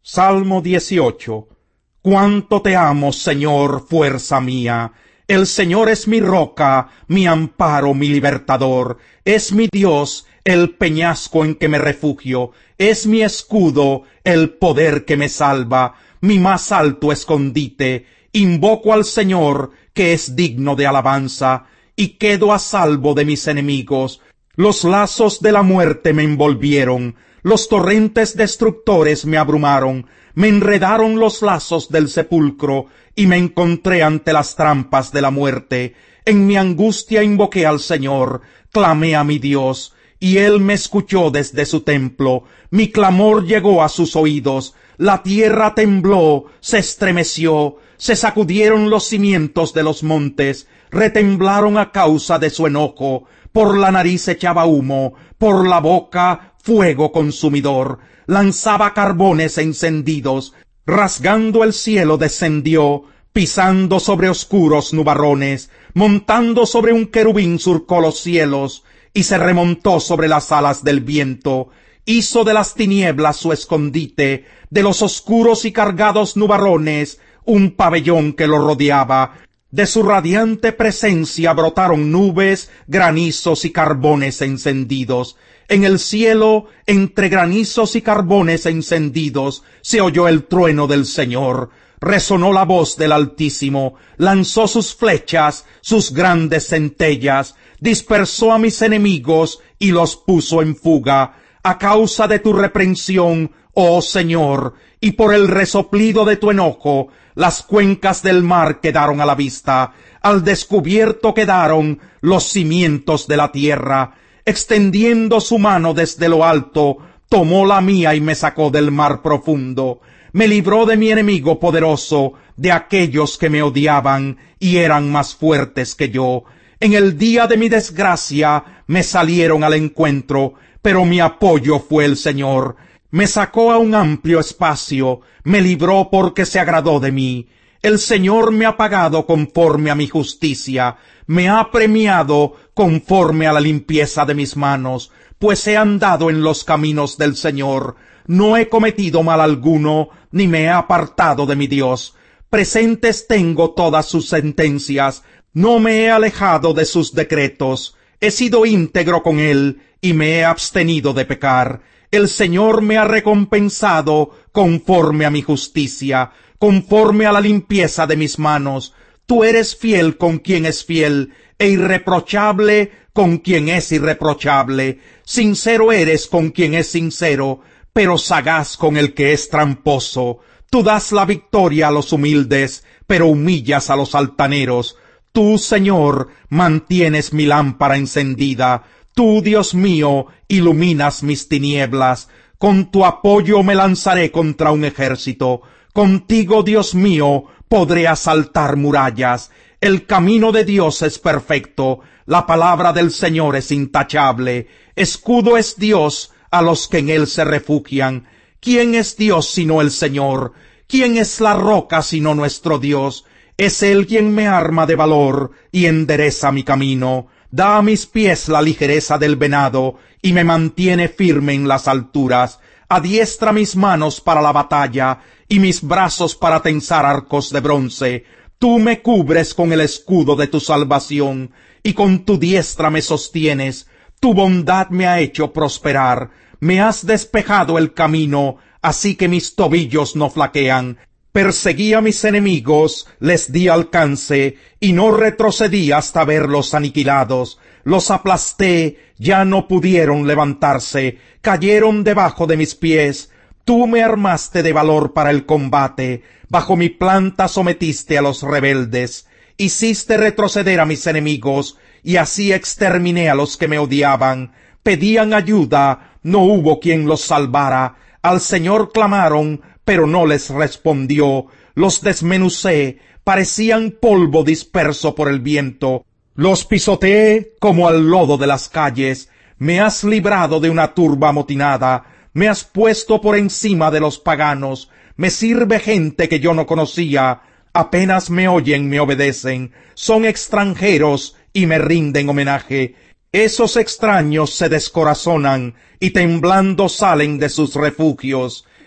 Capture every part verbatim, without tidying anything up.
Salmo dieciocho. Cuánto te amo, Señor, fuerza mía. El Señor es mi roca, mi amparo, mi libertador. Es mi Dios, el peñasco en que me refugio. Es mi escudo, el poder que me salva, mi más alto escondite. Invoco al Señor, que es digno de alabanza, y quedo a salvo de mis enemigos. Los lazos de la muerte me envolvieron, los torrentes destructores me abrumaron, me enredaron los lazos del sepulcro, y me encontré ante las trampas de la muerte. En mi angustia invoqué al Señor, clamé a mi Dios, y Él me escuchó desde su templo. Mi clamor llegó a sus oídos, la tierra tembló, se estremeció, se sacudieron los cimientos de los montes, retemblaron a causa de su enojo. Por la nariz echaba humo, por la boca fuego consumidor, lanzaba carbones encendidos, rasgando el cielo descendió, pisando sobre oscuros nubarrones, montando sobre un querubín surcó los cielos, y se remontó sobre las alas del viento, hizo de las tinieblas su escondite, de los oscuros y cargados nubarrones, un pabellón que lo rodeaba. De su radiante presencia brotaron nubes, granizos y carbones encendidos. En el cielo, entre granizos y carbones encendidos, se oyó el trueno del Señor. Resonó la voz del Altísimo, lanzó sus flechas, sus grandes centellas, dispersó a mis enemigos y los puso en fuga. A causa de tu reprensión, oh Señor, y por el resoplido de tu enojo, las cuencas del mar quedaron a la vista, al descubierto quedaron los cimientos de la tierra. Extendiendo su mano desde lo alto, tomó la mía y me sacó del mar profundo. Me libró de mi enemigo poderoso, de aquellos que me odiaban y eran más fuertes que yo. En el día de mi desgracia me salieron al encuentro, pero mi apoyo fue el Señor. Me sacó a un amplio espacio, me libró porque se agradó de mí. El Señor me ha pagado conforme a mi justicia, me ha premiado conforme a la limpieza de mis manos, pues he andado en los caminos del Señor. No he cometido mal alguno, ni me he apartado de mi Dios. Presentes tengo todas sus sentencias, no me he alejado de sus decretos. He sido íntegro con él, y me he abstenido de pecar. El Señor me ha recompensado conforme a mi justicia, conforme a la limpieza de mis manos. Tú eres fiel con quien es fiel, e irreprochable con quien es irreprochable. Sincero eres con quien es sincero, pero sagaz con el que es tramposo. Tú das la victoria a los humildes, pero humillas a los altaneros. Tú, Señor, mantienes mi lámpara encendida. Tú, Dios mío, iluminas mis tinieblas. Con tu apoyo me lanzaré contra un ejército. Contigo, Dios mío, podré asaltar murallas. El camino de Dios es perfecto. La palabra del Señor es intachable. Escudo es Dios a los que en él se refugian. ¿Quién es Dios sino el Señor? ¿Quién es la roca sino nuestro Dios? Es él quien me arma de valor y endereza mi camino. Da a mis pies la ligereza del venado, y me mantiene firme en las alturas. Adiestra mis manos para la batalla, y mis brazos para tensar arcos de bronce. Tú me cubres con el escudo de tu salvación, y con tu diestra me sostienes. Tu bondad me ha hecho prosperar. Me has despejado el camino, así que mis tobillos no flaquean. Perseguí a mis enemigos, les di alcance, y no retrocedí hasta verlos aniquilados. Los aplasté, ya no pudieron levantarse, cayeron debajo de mis pies. Tú me armaste de valor para el combate, bajo mi planta sometiste a los rebeldes. Hiciste retroceder a mis enemigos, y así exterminé a los que me odiaban. Pedían ayuda, no hubo quien los salvara. Al Señor clamaron, pero no les respondió. Los desmenucé, parecían polvo disperso por el viento. Los pisoteé como al lodo de las calles. Me has librado de una turba amotinada. Me has puesto por encima de los paganos. Me sirve gente que yo no conocía. Apenas me oyen, me obedecen. Son extranjeros y me rinden homenaje. Esos extraños se descorazonan y temblando salen de sus refugios.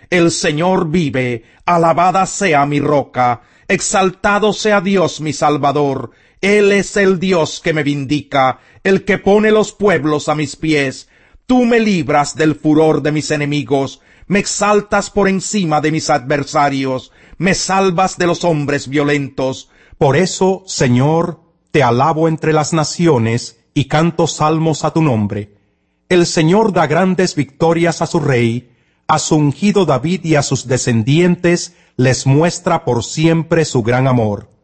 El Señor vive, alabada sea mi roca, exaltado sea Dios mi Salvador. Él es el Dios que me vindica, el que pone los pueblos a mis pies. Tú me libras del furor de mis enemigos, me exaltas por encima de mis adversarios, me salvas de los hombres violentos. Por eso, Señor, te alabo entre las naciones y canto salmos a tu nombre. El Señor da grandes victorias a su rey, a su ungido David y a sus descendientes les muestra por siempre su gran amor.